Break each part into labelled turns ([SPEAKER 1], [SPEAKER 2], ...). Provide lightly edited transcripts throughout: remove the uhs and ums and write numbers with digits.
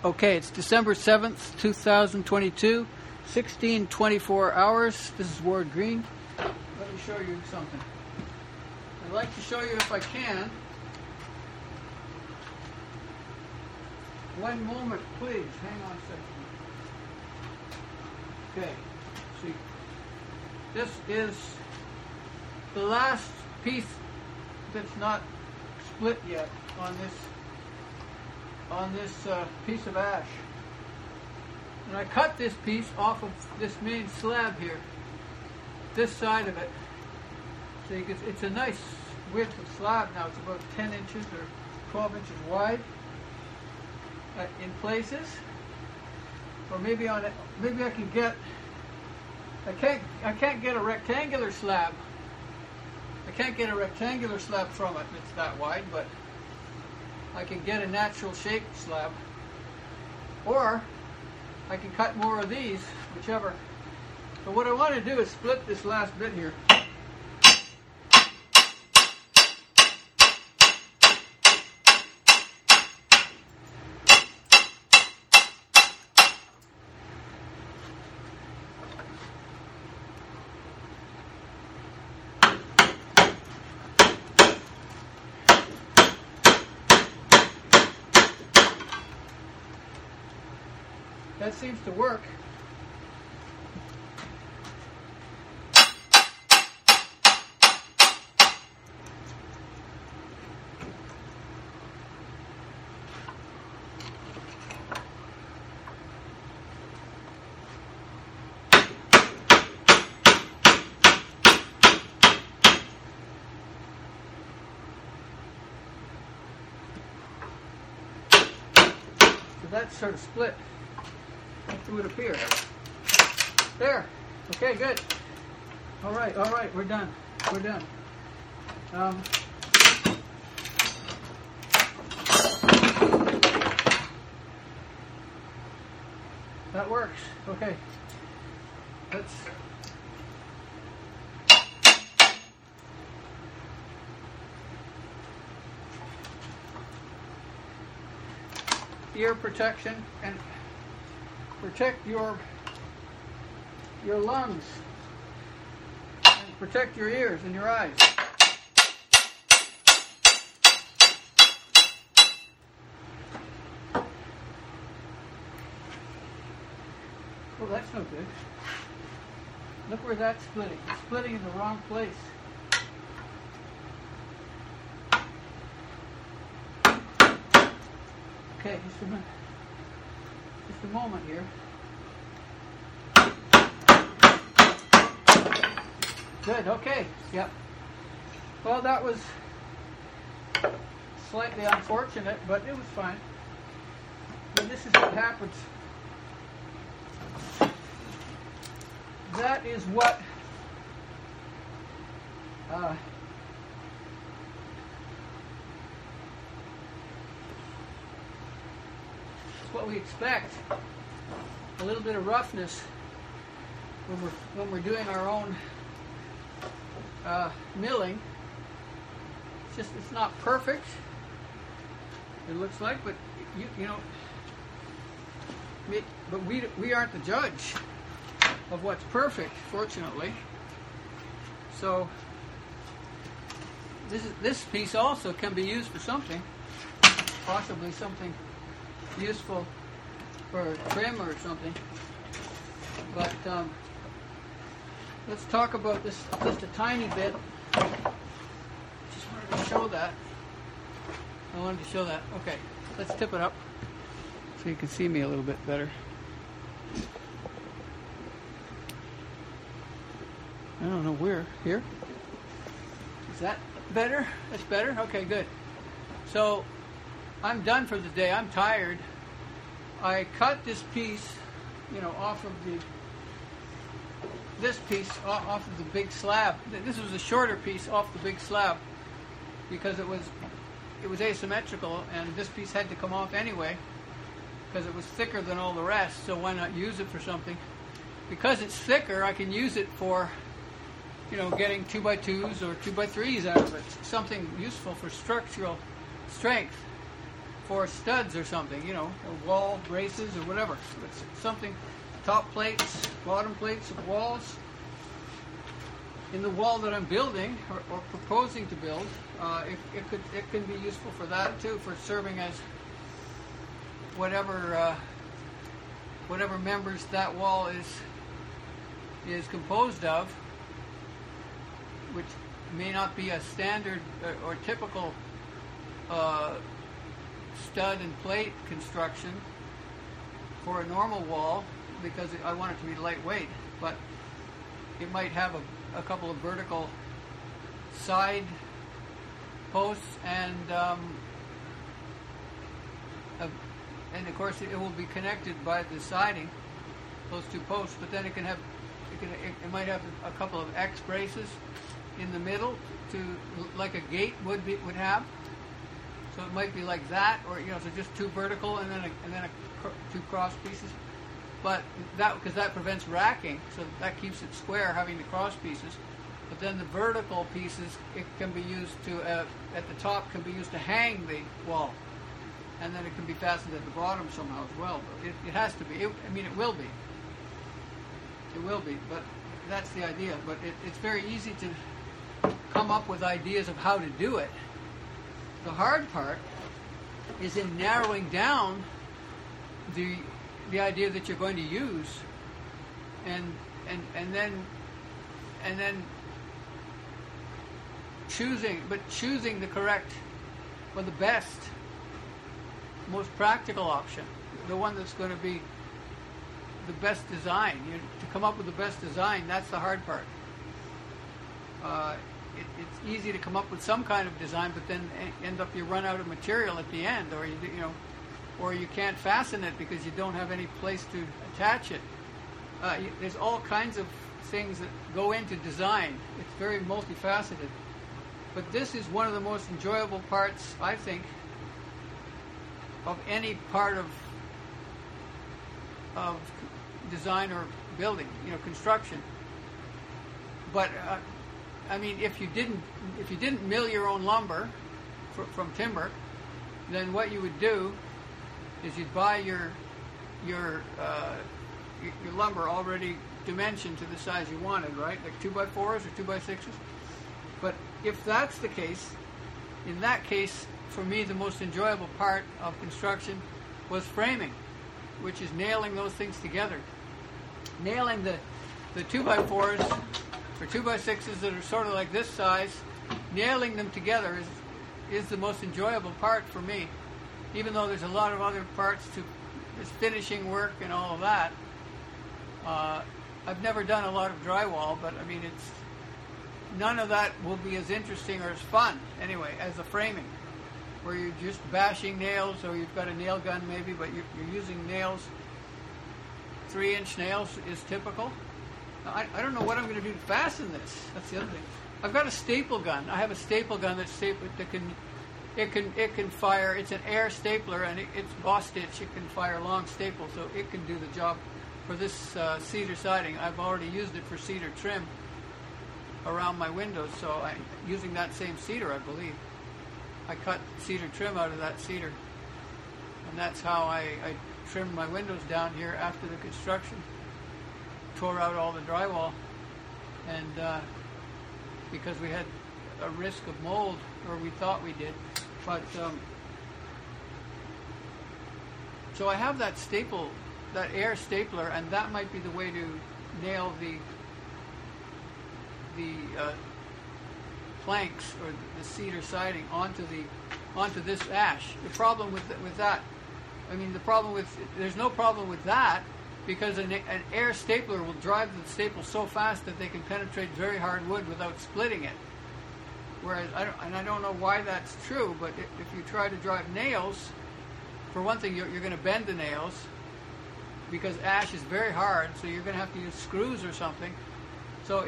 [SPEAKER 1] Okay, it's December 7th, 2022, 16:24 hours. This is Ward Green. Let me show you something. I'd like to show you, if I can. One moment, please. Hang on a second. Okay, see. This is the last piece that's not split yet on this piece of ash. And I cut this piece off of this main slab here, this side of it. So you can, it's a nice width of slab now. It's about 10 inches or 12 inches wide in places. Or maybe on it, maybe I can get. I can't get a rectangular slab. I can't get a rectangular slab from it. It's that wide, but I can get a natural shaped slab, or I can cut more of these, whichever. So what I want to do is split this last bit here. That seems to work. So that's sort of split. It would appear. There. Okay, good. All right, we're done. We're done. That works. Okay. Let's. Ear protection and protect your lungs and protect your ears and your eyes. Well, that's no good. Look where that's splitting. It's splitting in the wrong place. Okay, just a minute. Just a moment here. Good, okay, yep. Well, that was slightly unfortunate, but it was fine. And this is what happens. That is what we expect. A little bit of roughness when we're doing our own milling. It's not perfect. It looks like, but you know, but we aren't the judge of what's perfect, fortunately. So this piece also can be used for something, possibly something useful for a trim or something. But let's talk about this just a tiny bit. Just wanted to show that. I wanted to show that. Okay, let's tip it up so you can see me a little bit better. I don't know where. Here? Is that better? That's better? Okay, good. So I'm done for the day. I'm tired. I cut this piece, off of this piece off of the big slab. This was a shorter piece off the big slab because it was asymmetrical, and this piece had to come off anyway because it was thicker than all the rest. So why not use it for something? Because it's thicker, I can use it for, getting 2x2s or 2x3s out of it. Something useful for structural strength for studs or something, or wall braces or whatever. It's something, top plates, bottom plates of walls. In the wall that I'm building or proposing to build, it can be useful for that too, for serving as whatever members that wall is composed of, which may not be a standard or typical stud and plate construction for a normal wall, because I want it to be lightweight, but it might have a couple of vertical side posts and of course it will be connected by the siding, those two posts, but then it might have a couple of X braces in the middle, like a gate would have. So it might be like that, or so just two vertical and then two cross pieces. But because that prevents racking, so that keeps it square, having the cross pieces. But then the vertical pieces, it can be used to at the top can be used to hang the wall, and then it can be fastened at the bottom somehow as well. But it has to be. It will be. It will be. But that's the idea. But it's very easy to come up with ideas of how to do it. The hard part is in narrowing down the idea that you're going to use, and then choosing the correct, or the best, most practical option, the one that's going to be the best design. To come up with the best design, that's the hard part. It's easy to come up with some kind of design, but then you run out of material at the end, or you can't fasten it because you don't have any place to attach it. There's all kinds of things that go into design. It's very multifaceted. But this is one of the most enjoyable parts, I think, of any part of design or building, construction. But if you didn't mill your own lumber from timber, then what you would do is you'd buy your lumber already dimensioned to the size you wanted, right? Like 2x4s or 2x6s. But if that's the case, in that case, for me, the most enjoyable part of construction was framing, which is nailing those things together. Nailing the 2x4s or 2x6s that are sort of like this size, nailing them together is the most enjoyable part for me. Even though there's a lot of other parts to this finishing work and all of that. I've never done a lot of drywall, but it's none of that will be as interesting or as fun anyway as the framing, where you're just bashing nails, or you've got a nail gun maybe, but you're using nails. 3-inch nails is typical. I don't know what I'm going to do to fasten this. That's the other thing. I've got a staple gun. I have a staple gun that's it can fire. It's an air stapler, and it's boss stitch. It can fire long staples, so it can do the job for this cedar siding. I've already used it for cedar trim around my windows, so I'm using that same cedar, I believe. I cut cedar trim out of that cedar, and that's how I trimmed my windows down here after the construction. Tore out all the drywall, and because we had a risk of mold, or we thought we did, but so I have that air stapler, and that might be the way to nail the planks or the cedar siding onto this ash. The problem with that, there's no problem with that, because an air stapler will drive the staple so fast that they can penetrate very hard wood without splitting it. Whereas, I don't know why that's true, but if you try to drive nails, for one thing, you're going to bend the nails, because ash is very hard, so you're going to have to use screws or something. So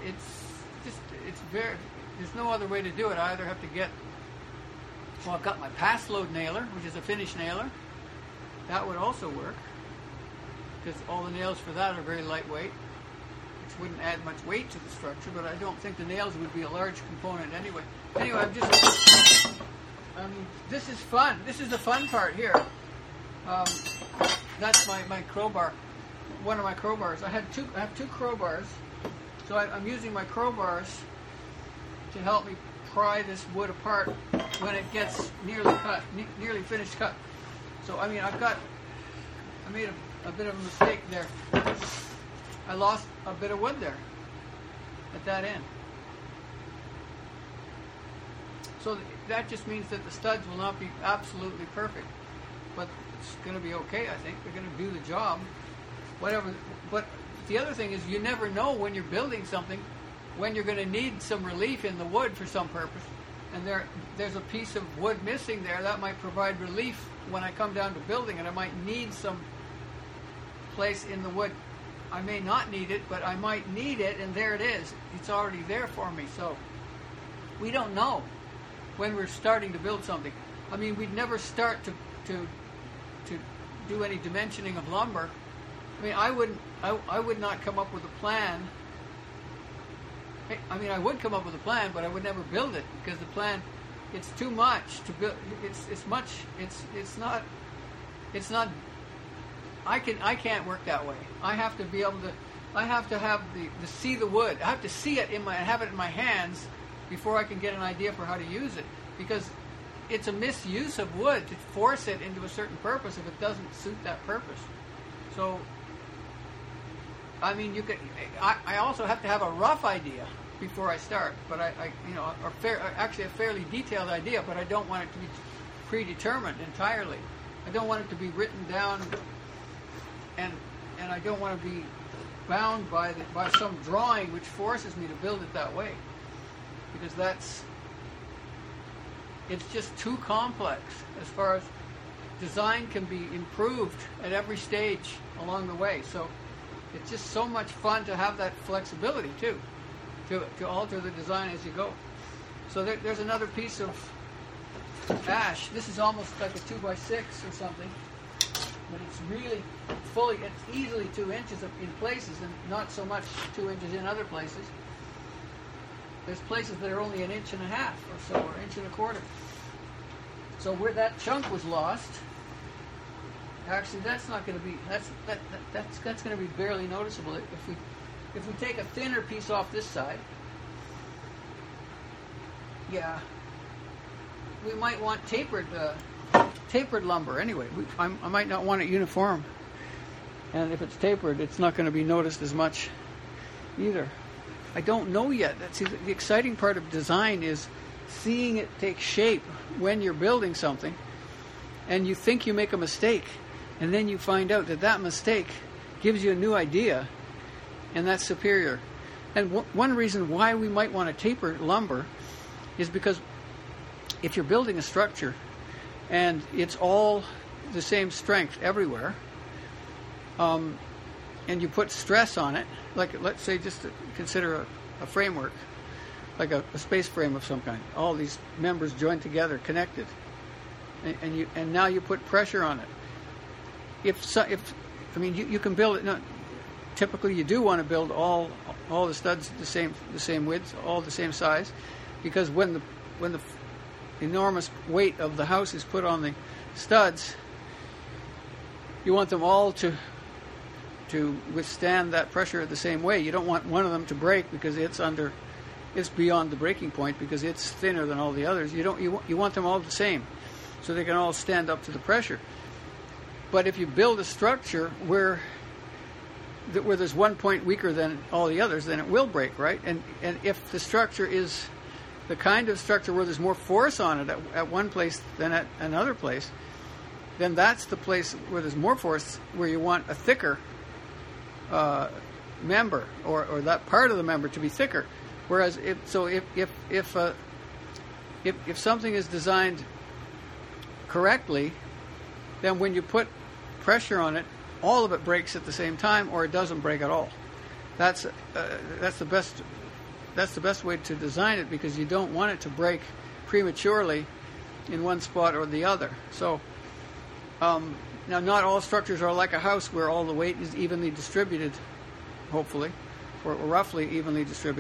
[SPEAKER 1] there's no other way to do it. I either have to I've got my pass load nailer, which is a finish nailer. That would also work, because all the nails for that are very lightweight, which wouldn't add much weight to the structure, but I don't think the nails would be a large component anyway. Anyway, I mean, this is fun. This is the fun part here. That's my crowbar. One of my crowbars. I have two crowbars. So I'm using my crowbars to help me pry this wood apart when it gets nearly finished cut. So I mean, I made a bit of a mistake there. I lost a bit of wood there at that end. So that just means that the studs will not be absolutely perfect, but it's going to be okay. I think they're going to do the job. Whatever. But the other thing is, you never know when you're building something when you're going to need some relief in the wood for some purpose, and there's a piece of wood missing there that might provide relief when I come down to building it. I might need some place in the wood. I may not need it, but I might need it, and there it is. It's already there for me. So we don't know when we're starting to build something. I mean, we'd never start to do any dimensioning of lumber. I mean, I would not come up with a plan. I mean, I would come up with a plan, but I would never build it, because the plan, it's too much to build. It's not. I can't work that way. I have to be able to. I have to have the see the wood. I have to see it have it in my hands before I can get an idea for how to use it, because it's a misuse of wood to force it into a certain purpose if it doesn't suit that purpose. So, I mean, I also have to have a rough idea before I start, but actually a fairly detailed idea, but I don't want it to be predetermined entirely. I don't want it to be written down, and I don't want to be bound by some drawing which forces me to build it that way, because it's just too complex. As far as design can be improved at every stage along the way, so it's just so much fun to have that flexibility too, to alter the design as you go. So there's another piece of ash. This is almost like a 2x6 or something, but it's really it's easily 2 inches in places, and not so much 2 inches in other places. There's places that are only 1.5 inches or so, or 1.25 inches. So where that chunk was lost, actually that's not going to be, that's going to be barely noticeable. If we take a thinner piece off this side, yeah, we might want tapered lumber anyway. I might not want it uniform, and if it's tapered, it's not going to be noticed as much either. I don't know yet. See, the exciting part of design is seeing it take shape when you're building something, and you think you make a mistake, and then you find out that mistake gives you a new idea, and that's superior. And one reason why we might want to taper lumber is because if you're building a structure and it's all the same strength everywhere, and you put stress on it, like let's say just to consider a framework, like a space frame of some kind, all these members joined together, connected, and now you put pressure on it. You can build it. No, typically, you do want to build all the studs the same width, all the same size, because when the enormous weight of the house is put on the studs, you want them all to withstand that pressure the same way. You don't want one of them to break because it's beyond the breaking point, because it's thinner than all the others. You want them all the same, so they can all stand up to the pressure. But if you build a structure where there's one point weaker than all the others, then it will break, right? And if the structure is the kind of structure where there's more force on it at one place than at another place, then that's the place where there's more force, where you want a thicker member, or that part of the member to be thicker. Whereas if something is designed correctly, then when you put pressure on it, all of it breaks at the same time, or it doesn't break at all. That's the best way to design it, because you don't want it to break prematurely in one spot or the other. So now, not all structures are like a house where all the weight is evenly distributed, hopefully, or roughly evenly distributed.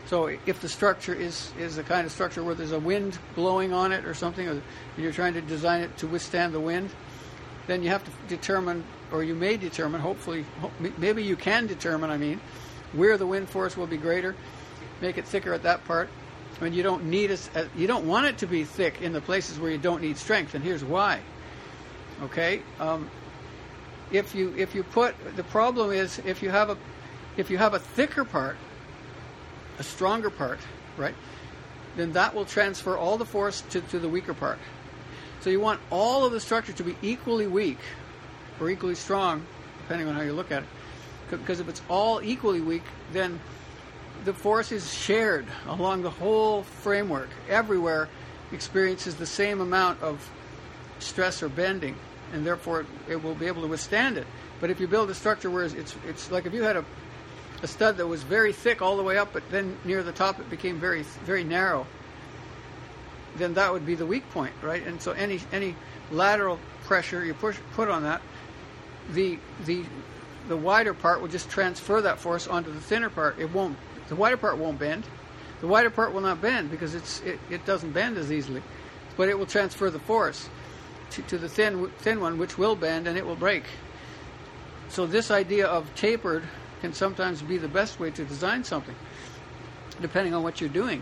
[SPEAKER 1] So if the structure is the kind of structure where there's a wind blowing on it or something, or you're trying to design it to withstand the wind, then you have to determine, or you may determine, hopefully, maybe you can determine, where the wind force will be greater, make it thicker at that part. I mean, you don't need you don't want it to be thick in the places where you don't need strength, and here's why. Okay, if you put, the problem is if you have a thicker part, a stronger part, right, then that will transfer all the force to the weaker part. So you want all of the structure to be equally weak or equally strong, depending on how you look at it. Because if it's all equally weak, then the force is shared along the whole framework. Everywhere experiences the same amount of stress or bending, and therefore it will be able to withstand it. But if you build a structure where it's like if you had a stud that was very thick all the way up, but then near the top it became very, very narrow, then that would be the weak point, right? And so any lateral pressure you put on that, the wider part will just transfer that force onto the thinner part. The wider part won't bend. The wider part will not bend because it doesn't bend as easily, but it will transfer the force to the thin one, which will bend and it will break. So this idea of tapered can sometimes be the best way to design something, depending on what you're doing.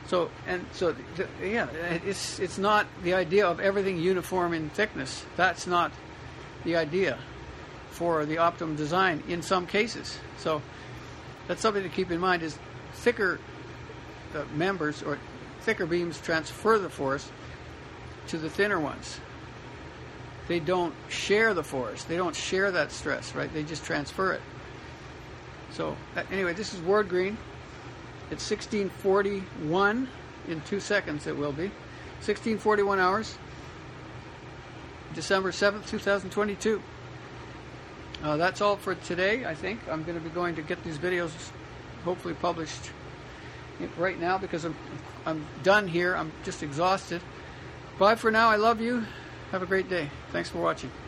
[SPEAKER 1] It's not the idea of everything uniform in thickness. That's not the idea for the optimum design in some cases. So that's something to keep in mind, is thicker members or thicker beams transfer the force to the thinner ones. They don't share the force. They don't share that stress, right? They just transfer it. So anyway, this is Ward Green. It's 16:41 in 2 seconds. It will be 16:41 hours, December 7th, 2022. That's all for today. I think I'm going to be going to get these videos hopefully published right now because I'm done here. I'm just exhausted. Bye for now. I love you. Have a great day. Thanks for watching.